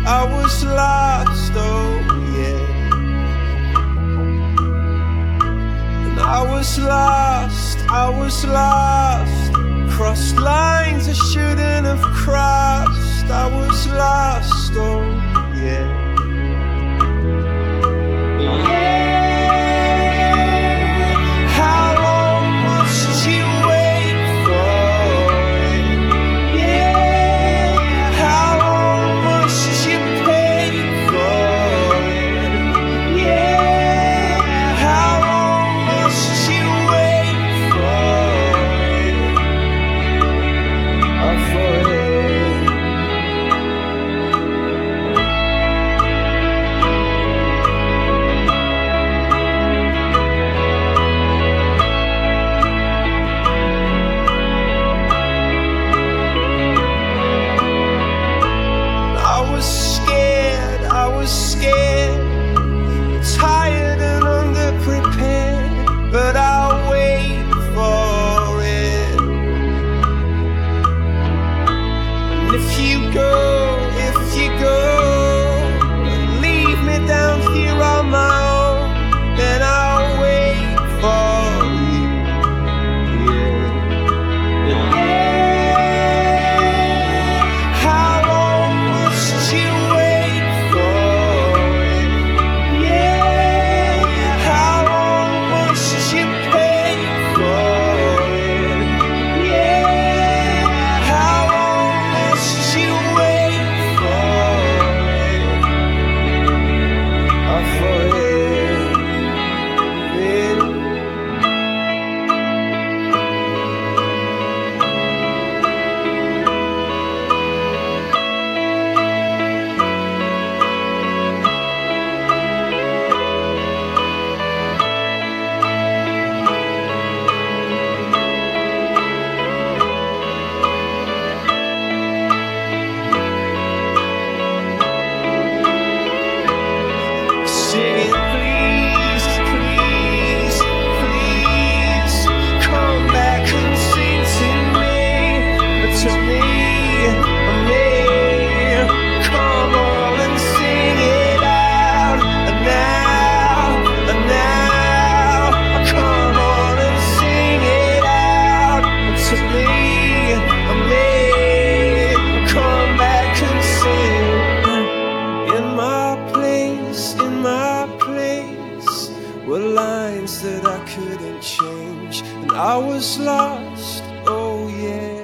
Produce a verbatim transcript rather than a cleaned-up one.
I was lost, oh yeah. And I was lost, I was lost. Crossed lines I shouldn't have crossed. I was lost, oh yeah. But I'll wait for it. And if you go, if you go, and leave me down here on my own, then I'll wait for you. Yeah. How long must you wait for it? Yeah. How long must you pay for it? Yeah. How long must you wait for it? Oh, for it. Yeah. Singing, please, please, please, come back and sing to me, to me, me. Come on and sing it out, and now, and now. Come on and sing it out, to me, me. Come back and sing. In my place, in my place were lines that I couldn't change, and I was lost, oh yeah.